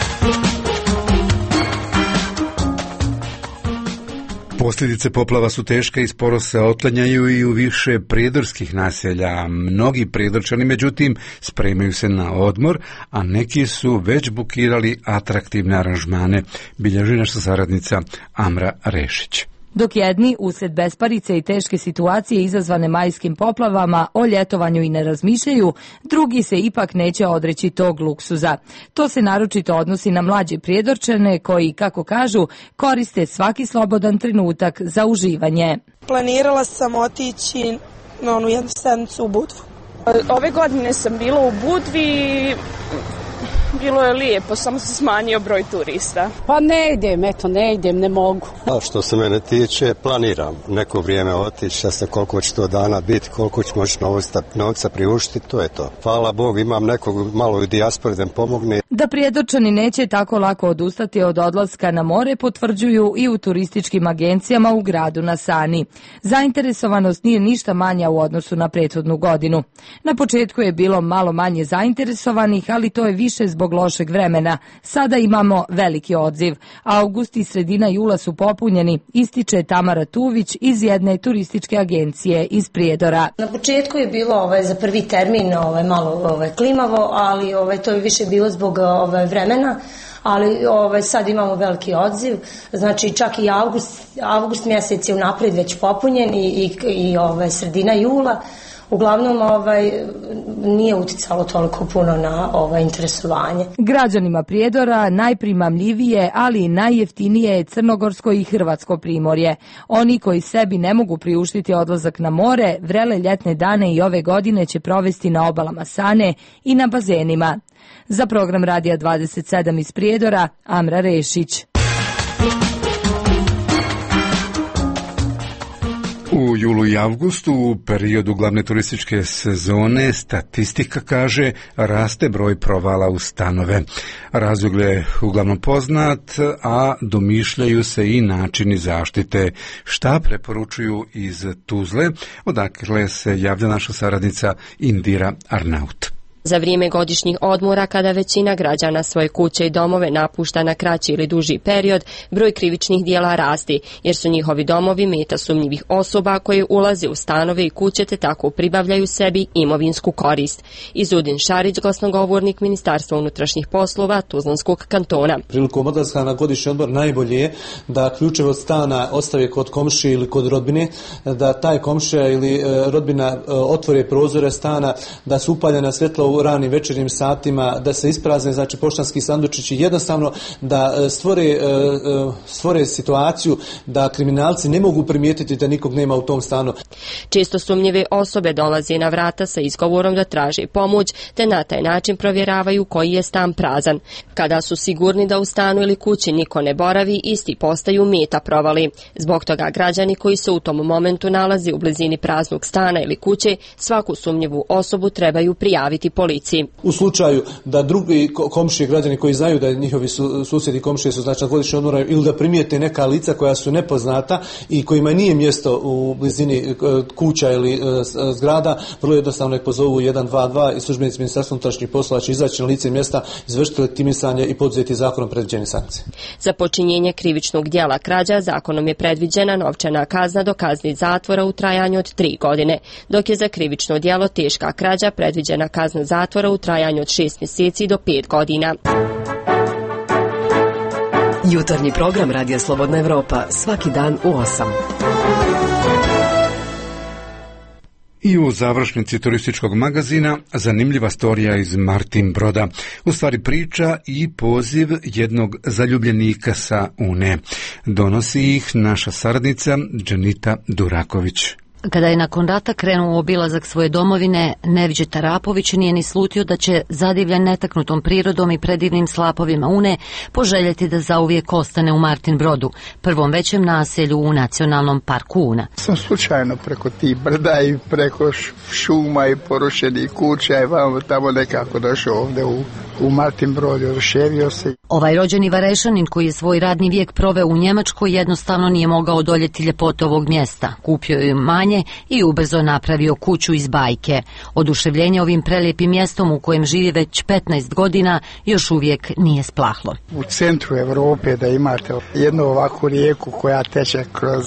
Posljedice poplava su teške i sporo se otklanjaju i u više prijedorskih naselja. Mnogi prijedorčani, međutim, spremaju se na odmor, a neki su već bukirali atraktivne aranžmane, bilježi naša saradnica Amra Rešić. Dok jedni, usred besparice i teške situacije izazvane majskim poplavama, o ljetovanju i ne razmišljaju, drugi se ipak neće odreći tog luksuza. To se naročito odnosi na mlađe prijedorčane koji, kako kažu, koriste svaki slobodan trenutak za uživanje. Planirala sam otići na onu jednu sedmicu u Budvu. Ove godine sam bila u Budvi. Bilo je lijepo, samo se smanjio broj turista. Pa ne idem, ne mogu. A što se mene tiče, planiram neko vrijeme otići, ja koliko će to dana biti, koliko ću moći novca priuštiti, to je to. Hvala Bogu, imam nekog malo u dijaspori da mi pomogne. Da prijedorčani neće tako lako odustati od odlaska na more potvrđuju i u turističkim agencijama u gradu na Sani. Zainteresovanost nije ništa manja u odnosu na prethodnu godinu. Na početku je bilo malo manje zainteresovanih, ali to je više zbog lošeg vremena. Sada imamo veliki odziv. August i sredina jula su popunjeni, ističe Tamara Tuvić iz jedne turističke agencije iz Prijedora. Na početku je bilo za prvi termin malo klimavo, ali to je više bilo zbog vremena, ali sad imamo veliki odziv, znači čak i avgust mjesec je unaprijed već popunjen i sredina jula. Uglavnom, nije uticalo toliko puno na interesovanje. Građanima Prijedora najprimamljivije, ali i najjeftinije je crnogorsko i hrvatsko primorje. Oni koji sebi ne mogu priuštiti odlazak na more, vrele ljetne dane i ove godine će provesti na obalama Sane i na bazenima. Za program Radija 27 iz Prijedora, Amra Rešić. U julu i avgustu, u periodu glavne turističke sezone, statistika kaže raste broj provala u stanove. Razlog je uglavnom poznat, a domišljaju se i načini zaštite. Šta preporučuju iz Tuzle, odakle se javlja naša saradnica Indira Arnaut. Za vrijeme godišnjih odmora, kada većina građana svoje kuće i domove napušta na kraći ili duži period, broj krivičnih dijela rasti, jer su njihovi domovi meta sumnjivih osoba koje ulaze u stanove i kuće te tako pribavljaju sebi imovinsku korist. Izudin Šarić, glasnogovornik Ministarstva unutrašnjih poslova Tuzlanskog kantona. Prilikom odlaska na godišnji odmor najbolje je da ključeve od stana ostave kod komšije ili kod rodbine, da taj komšija ili rodbina otvore prozore stana, da su upaljena svjetla u ranim večernjim satima, da se isprazne, znači poštanski sandučići, jednostavno da stvore situaciju da kriminalci ne mogu primijetiti da nikog nema u tom stanu. Često sumnjive osobe dolaze na vrata sa izgovorom da traže pomoć, te na taj način provjeravaju koji je stan prazan. Kada su sigurni da u stanu ili kući niko ne boravi, isti postaju meta provali. Zbog toga građani koji se u tom momentu nalaze u blizini praznog stana ili kuće, svaku sumnjivu osobu trebaju prijaviti policiji. U slučaju da drugi komšije, građani koji znaju da njihovi susjedi komšije su znači na godišnjem odmoru ili da primijete neka lica koja su nepoznata i kojima nije mjesto u blizini kuća ili zgrada, vrlo jednostavno nek pozovu 122 i službenici Ministarstva unutrašnjih poslova će izaći na lice mjesta, izvršiti legitimisanje i poduzeti zakonom predviđene sankcije. Za počinjenje krivičnog djela krađa zakonom je predviđena novčana kazna do kazni zatvora u trajanju od 3 godine, dok je za krivično djelo teška krađa predviđena kazna zatvora u trajanju od 6 mjeseci do 5 godina. Jutarnji program Radija Slobodna Evropa svaki dan u 8. I u završnici turističkog magazina zanimljiva storija iz Martin Broda. U stvari priča i poziv jednog zaljubljenika sa Une. Donosi ih naša saradnica Dženita Duraković. Kada je nakon rata krenuo u obilazak svoje domovine, Neviđe Tarapović nije ni slutio da će, zadivljen netaknutom prirodom i predivnim slapovima Une, poželjeti da zauvijek ostane u Martin Brodu, prvom većem naselju u Nacionalnom parku Una. Sam slučajno preko tih brda i preko šuma i porušenih kuća i vamo tamo nekako došao ovdje u Martin Brod i oduševio se. Ovaj rođeni Varešanin koji je svoj radni vijek proveo u Njemačkoj jednostavno nije mogao odoljeti ljepote ovog mjesta. Kupio je manje i ubrzo napravio kuću iz bajke. Oduševljenje ovim prelijepim mjestom u kojem živi već 15 godina još uvijek nije splahlo. U centru Europe da imate jednu ovakvu rijeku koja teče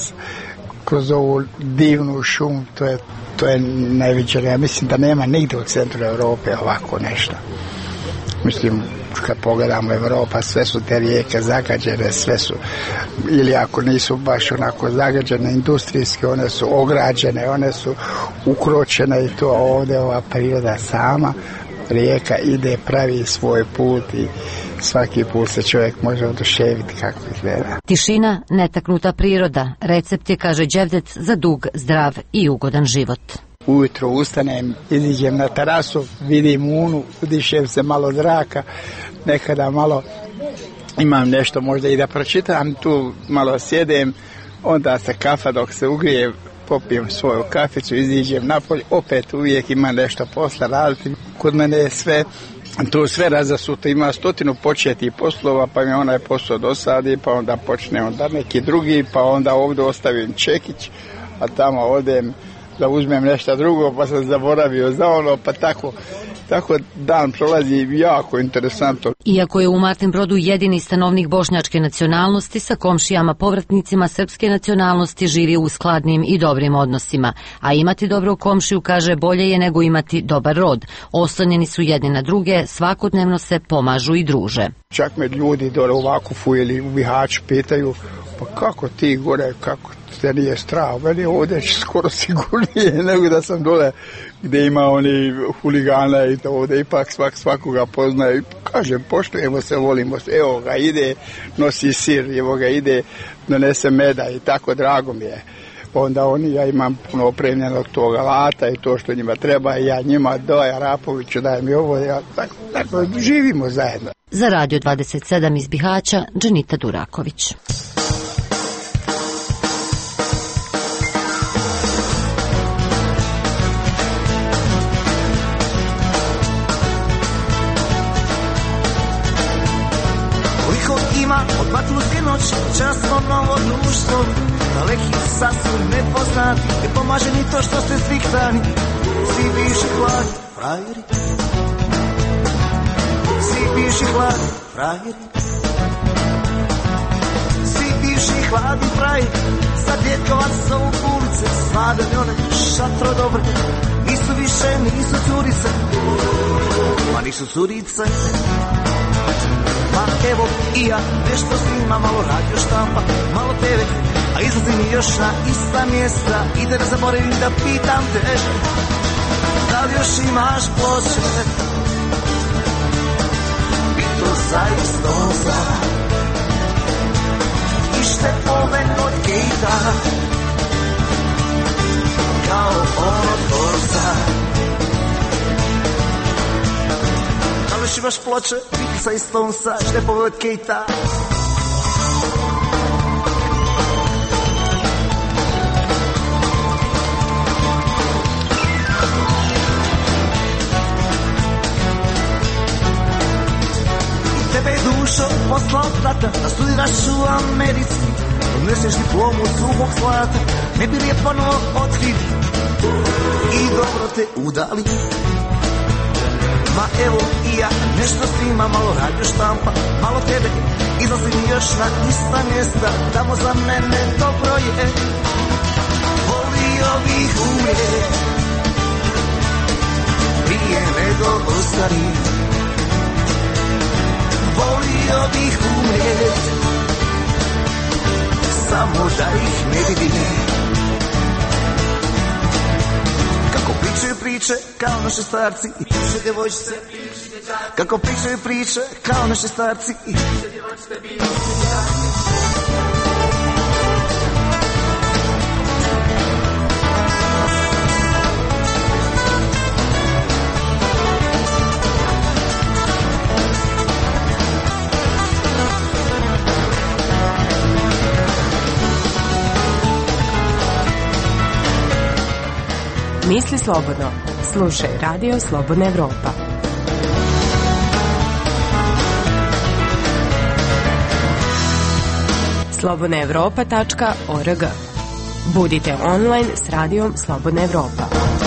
kroz ovu divnu šumu, to je najviđenije. Ja mislim da nema nigdje u centru Europe ovako nešto. Mislim, kad pogledamo Europa, sve su te rijeke zagađene, sve su, ili ako nisu baš onako zagađene industrijske, one su ograđene, one su ukročene i to ovdje ova priroda sama, rijeka ide, pravi svoj put i svaki put se čovjek može oduševiti kako izgleda. Tišina, netaknuta priroda, recept je, kaže Đevdec, za dug, zdrav i ugodan život. Ujutro ustanem, iziđem na terasu, vidim Unu, udišem se malo zraka, nekada malo imam nešto možda i da pročitam, tu malo sjedem, onda se kafa dok se ugrije, popijem svoju kaficu, iziđem napolje, opet uvijek ima nešto posla raditi. Kod mene je tu sve razasuto, ima 100 početih poslova, pa mi onaj posao dosadi, pa onda počne onda neki drugi, pa onda ovdje ostavim čekić, a tamo odem da uzmem nešto drugo, pa sam zaboravio za ono, pa tako dan prolazi jako interesantno. Iako je u Martin Brodu jedini stanovnik bošnjačke nacionalnosti, sa komšijama povratnicima srpske nacionalnosti živi u skladnim i dobrim odnosima. A imati dobrog komšiju, kaže, bolje je nego imati dobar rod. Oslonjeni su jedni na druge, svakodnevno se pomažu i druže. Čak me ljudi dole u Vakufu ili u Bihaću pitaju, pa kako ti gore, kako te nije strah, meni ovdje skoro sigurnije nego da sam dole gdje ima oni huligana i to ovdje ipak svakoga poznaje. Kažem, poštujemo se, volimo se, evo ga ide, nosi sir, evo ga ide, donese meda i tako, drago mi je. Onda ja imam puno opremljenog toga alata i to što njima treba i ja njima doja Rapoviću dajem i ovo, tako živimo zajedno. Za Radio 27 iz Bihaća, Dženita Duraković. Odbatlu sinoć, časno novo društvo, daleki sasvim nepoznati, ne pomaže ni to što ste svihtani, svi bivši hladni frajeri, svi bivši hladni frajeri, svi bivši hladni frajeri, sad djetkovac sa u ulice, sladane one šatro dobre, nisu više, nisu curice, ma nisu curice. Pa evo i ja nešto snimam, malo radio štampa, malo TV, a izlazim još na ista mjesta i da ne zaboravim da pitam te, da li još imaš ploče? I to zaista sad, i štepove od Kejta, kao od Borza. Da li još imaš ploče? Sa istom sa štepove od Kejta. Tebe je dušo poslao tata da studiraš u Americi, doneseš diplomu suhog zlata, ne bi li je ponovo otkrili i dobro te udali. Ma evo i ja nešto snimam, malo radio štampa, malo tebe, izlazim još na ista mjesta, tamo za mene dobro je, volio bih umrijet, prije nego ostarim, volio bih umrijet, samo da ih ne vidim, kako priče kao naši starci i piše djevojčice, kako pričaju priče kao naši starci i piše djevojčice, bili Misli slobodno. Slušaj Radio Slobodna Evropa. slobodnaevropa.org. Budite online s Radijom Slobodna Evropa.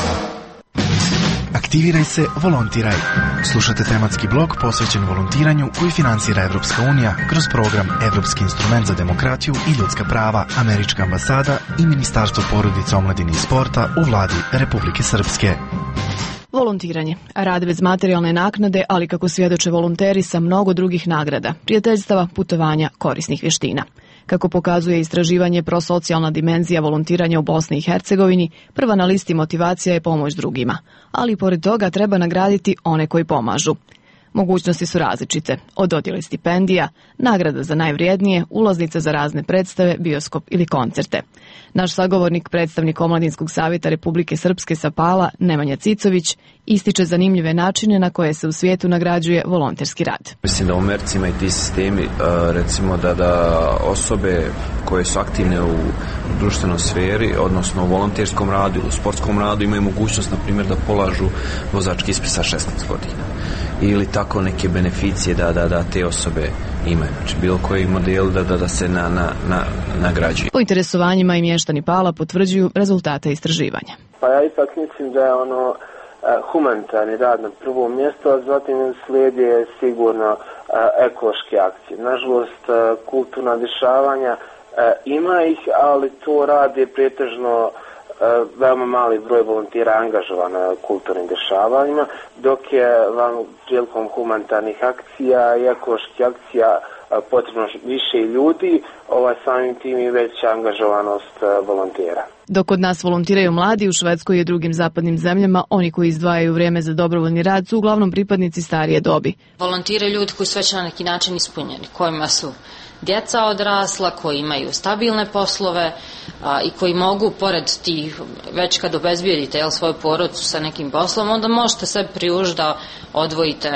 Aktiviraj se, volontiraj. Slušate tematski blok posvećen volontiranju koji finansira Evropska unija kroz program Evropski instrument za demokratiju i ljudska prava, Američka ambasada i Ministarstvo porodice, omladine i sporta u vladi Republike Srpske. Volontiranje. Rad bez materijalne naknade, ali kako svjedoče volonteri sa mnogo drugih nagrada, prijateljstava, putovanja, korisnih vještina. Kako pokazuje istraživanje prosocijalna dimenzija volontiranja u Bosni i Hercegovini, prva na listi motivacija je pomoć drugima. Ali pored toga treba nagraditi one koji pomažu. Mogućnosti su različite, od dodjele stipendija, nagrada za najvrijednije, ulaznica za razne predstave, bioskop ili koncerte. Naš sagovornik, predstavnik Omladinskog savjeta Republike Srpske sa Pala, Nemanja Cicović, ističe zanimljive načine na koje se u svijetu nagrađuje volonterski rad. Mislim da u Americi ima i ti sistemi, recimo da osobe koje su aktivne u društvenoj sferi, odnosno u volonterskom radu ili u sportskom radu, imaju mogućnost, na primjer, da polažu vozački ispit sa 16 godina. Ili tako neke beneficije da te osobe imaju. Znači, bilo koji model da se nagrađuje. Po interesovanjima i mještani Pala potvrđuju rezultate istraživanja. Pa ja ipak mislim da je humanitarni rad na prvom mjestu, a zatim slijede sigurno ekološke akcije. Nažalost, kulturna dešavanja ima ih, ali to radi pretežno veoma mali broj volontira angažovan na kulturnim dešavanjima, dok je prilikom humanitarnih akcija i ekoloških akcija potrebno više ljudi, samim tim i veća angažovanost volontera. Dok kod nas volontiraju mladi, u Švedskoj i drugim zapadnim zemljama, oni koji izdvajaju vrijeme za dobrovoljni rad su uglavnom pripadnici starije dobi. Volontiraju ljudi koji su već na neki način ispunjeni, kojima su djeca odrasla, koji imaju stabilne poslove i koji mogu, pored tih, već kad obezbijedite svoju porodicu sa nekim poslom, onda možete sebi priuštiti da odvojite,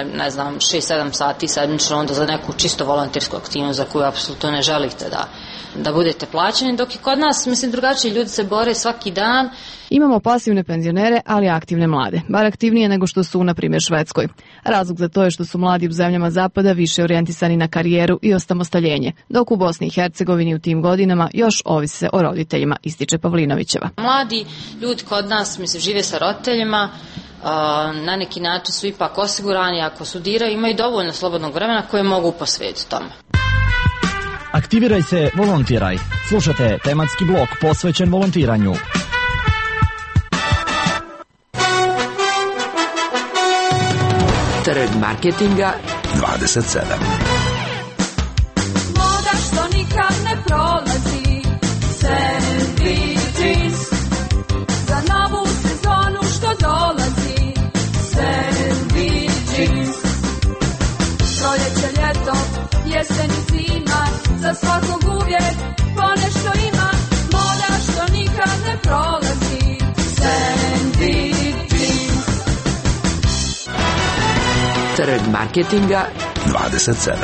6-7 sati sedmično onda za neku čisto volontersku aktivnost za koju apsolutno ne želite da budete plaćeni, dok i kod nas, drugačiji ljudi se bore svaki dan. Imamo pasivne penzionere, ali aktivne mlade, bar aktivnije nego što su, na primjer, Švedskoj. Razlog za to je što su mladi u zemljama zapada više orijentisani na karijeru i osamostaljenje, dok u Bosni i Hercegovini u tim godinama još ovise o roditeljima, ističe Pavlinovićeva. Mladi ljudi kod nas, žive sa roditeljima, na neki način su ipak osigurani, ako studiraju, imaju dovoljno slobodnog vremena koje mogu posvetiti tome. Aktiviraj se, volontiraj. Slušate tematski blok posvećen volontiranju. Trg marketinga 27. Moda što nikad ne prolazi, sandwiches. Za novu sezonu što dolazi, sandwiches. Proljeće, ljeto, jesen i zima, za svakog uvijek ponešto ima. Moda što nikad ne prolazi, sandwiches. Trg marketinga 27.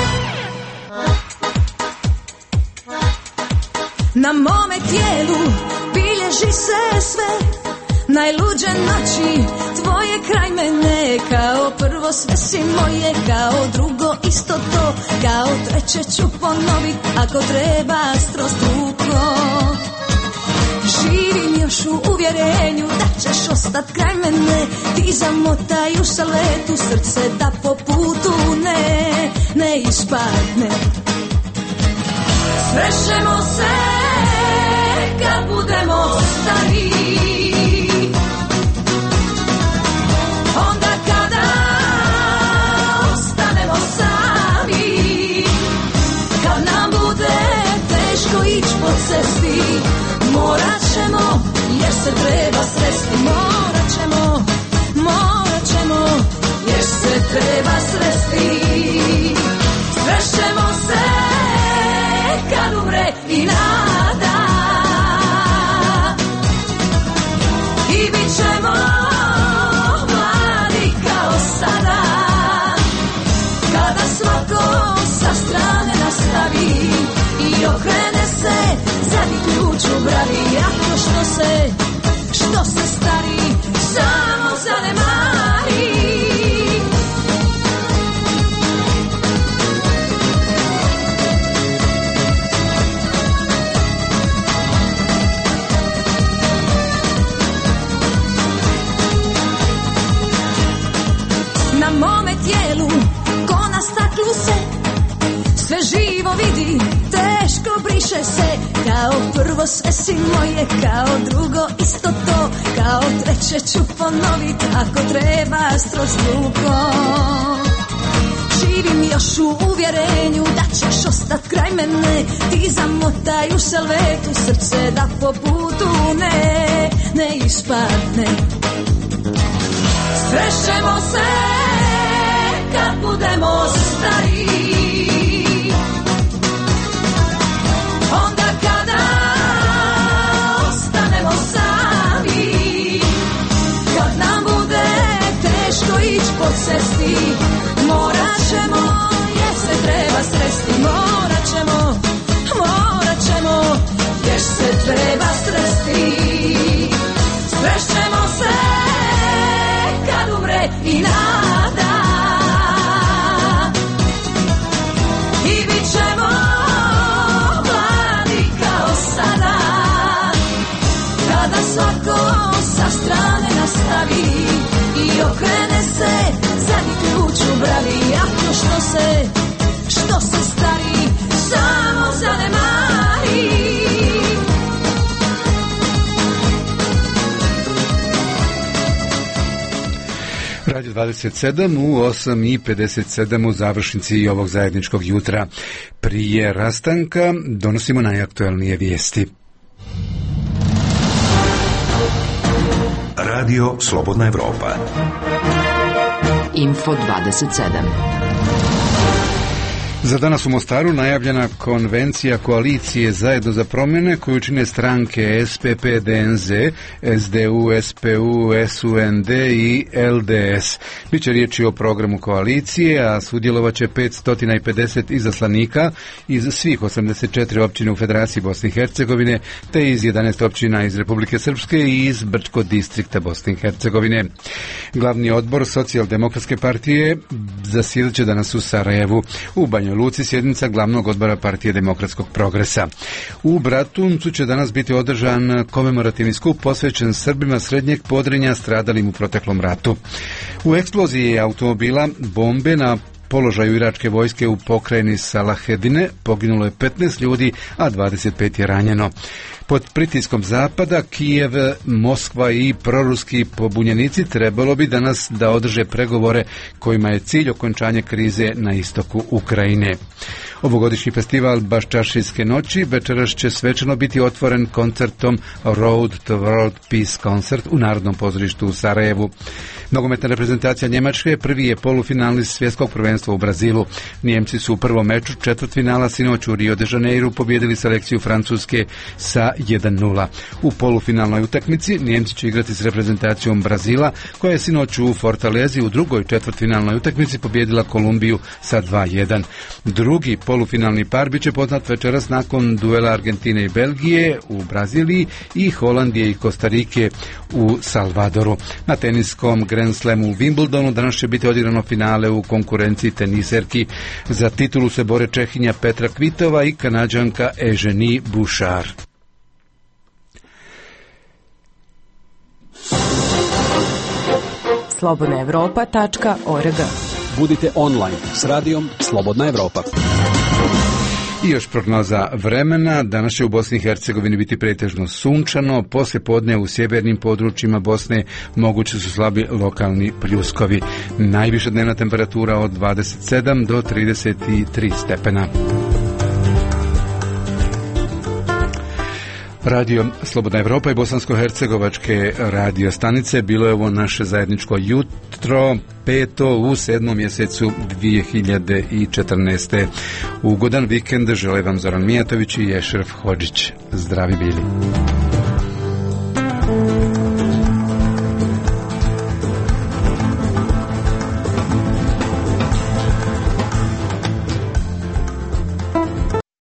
Na mome tijelu bilježi se sve, najluđe noći tvoje kraj mene. Kao prvo sve si moje, kao drugo isto to, kao treće ću ponovit ako treba strostruko. Živim još u uvjerenju da ćeš ostat kraj mene. Ti zamotaj u šaletu srce da po putu ne ispadne. Srećemo se kad budemo stari, onda kada ostanemo sami, kad nam bude teško ići po cesti, morat ćemo jer se treba sresti, morat ćemo i okrene se zadnji ključ u bravi, ako što se stari samo zanemari. Na mome tijelu, ko na staklu se, sve živo vidi, teško briše se. Kao prvo sve si moje, kao drugo isto to, kao treće ću ponovit ako treba skroz dugo. Živim još u uvjerenju da ćeš ostat kraj mene, ti zamotaj u salvetu srce da po putu ne ispadne. Srećemo se kad budemo stariji, onda kada ostanemo sami, kad nam bude teško ići po cesti, morat ćemo jer se treba sresti, morat ćemo jer se treba sresti. Srećemo se kad umre i nada, i bit ćemo mladi kao sada, kada svako sa strane nastavi i okrene se zadnji ključ u bravi, ako što se stari samo zanemari. Radio 27 u 8:57 u završnici ovog zajedničkog jutra. Prije rastanka donosimo najaktuelnije vijesti. Radio Slobodna Evropa. Info 27. Za danas u Mostaru najavljena konvencija koalicije Zajedno za promjene koju čine stranke SPP, DNZ, SDU, SPU, SUND i LDS. Biće riječi o programu koalicije, a sudjelovaće 550 izaslanika iz svih 84 općine u Federaciji Bosne i Hercegovine, te iz 11 općina iz Republike Srpske i iz Brčkog distrikta Bosne i Hercegovine. Glavni odbor Socijaldemokratske partije zasjedat će danas u Sarajevu. U Banja Luci sjednica glavnog odbora Partije demokratskog progresa. U Bratuncu će danas biti održan komemorativni skup posvećen Srbima Srednjeg Podrinja stradalim u proteklom ratu. U eksploziji automobila bombe na položaju iračke vojske u pokrajini Salahedine poginulo je 15 ljudi, a 25 je ranjeno. Pod pritiskom Zapada, Kijev, Moskva i proruski pobunjenici trebalo bi danas da održe pregovore kojima je cilj okončanje krize na istoku Ukrajine. Ovogodišnji festival Baščaršijske noći večeras će svečano biti otvoren koncertom Road to World Peace Concert u Narodnom pozorištu u Sarajevu. Nogometna reprezentacija Njemačke prvi je polufinalist svjetskog prvenstva u Brazilu. Nijemci su u prvom meču četvrtfinala sinoć u Rio de Janeiru pobijedili selekciju Francuske sa 1:0. U polufinalnoj utakmici Nijemci će igrati s reprezentacijom Brazila, koja je sinoć u Fortalezi u drugoj četvrtfinalnoj utakmici pobijedila Kolumbiju sa 2:1. Drugi polufinalni par biće poznat večeras nakon duela Argentine i Belgije u Braziliji i Holandije i Kostarike u Salvadoru. Na teniskom Grand Slamu u Wimbledonu danas će biti odigrano finale u konkurenciji teniserki. Za titulu se bore Čehinja Petra Kvitova i Kanađanka Eugenie Bouchard. slobodnaevropa.org. Budite online s radijom Slobodna Evropa. I još prognoza vremena. Danas će u Bosni i Hercegovini biti pretežno sunčano, poslije podne u sjevernim područjima Bosne mogući su slabi lokalni pljuskovi. Najviša dnevna temperatura od 27 do 33 stepena. Radio Slobodna Evropa i bosansko-hercegovačke radio stanice. Bilo je ovo naše zajedničko jutro, 5. u 7. mjesecu 2014. Ugodan vikend žele vam Zoran Mijatović i Ešref Hodžić. Zdravi bili.